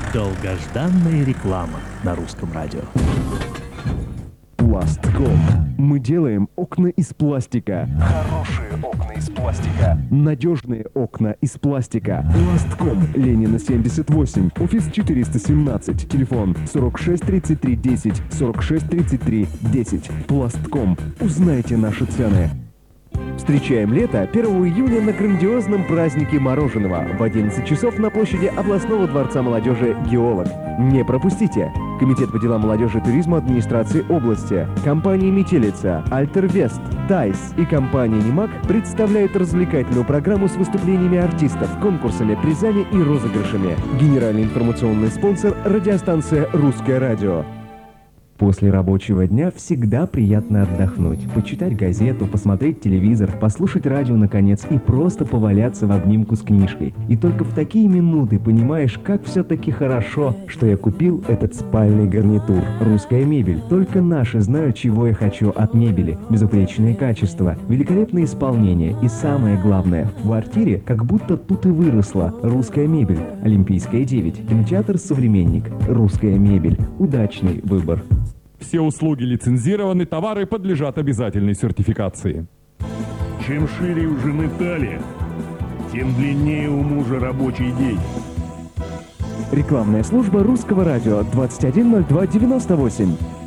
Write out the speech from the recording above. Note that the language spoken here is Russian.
Долгожданная реклама на русском радио. Пластком. Мы делаем окна из пластика. Хорошие окна из пластика. Надежные окна из пластика. Пластком. Ленина 78. Офис 417. Телефон 46 33 10. 46 33 10. Пластком. Узнайте наши цены. Встречаем лето 1 июня на грандиозном празднике мороженого в 11 часов на площади областного дворца молодежи «Геолог». Не пропустите! Комитет по делам молодежи и туризма администрации области, компания «Метелица», «Альтервест», «Тайс» и компания «Немак» представляют развлекательную программу с выступлениями артистов, конкурсами, призами и розыгрышами. Генеральный информационный спонсор – радиостанция «Русское радио». После рабочего дня всегда приятно отдохнуть, почитать газету, посмотреть телевизор, послушать радио, наконец, и просто поваляться в обнимку с книжкой. И только в такие минуты понимаешь, как все-таки хорошо, что я купил этот спальный гарнитур. Русская мебель. Только наши знают, чего я хочу от мебели. Безупречное качество, великолепное исполнение и самое главное, в квартире как будто тут и выросла. Русская мебель. Олимпийская 9. Кинотеатр «Современник». Русская мебель. Удачный выбор. Все услуги лицензированы, товары подлежат обязательной сертификации. Чем шире у жены талия, тем длиннее у мужа рабочий день. Рекламная служба Русского радио 210298.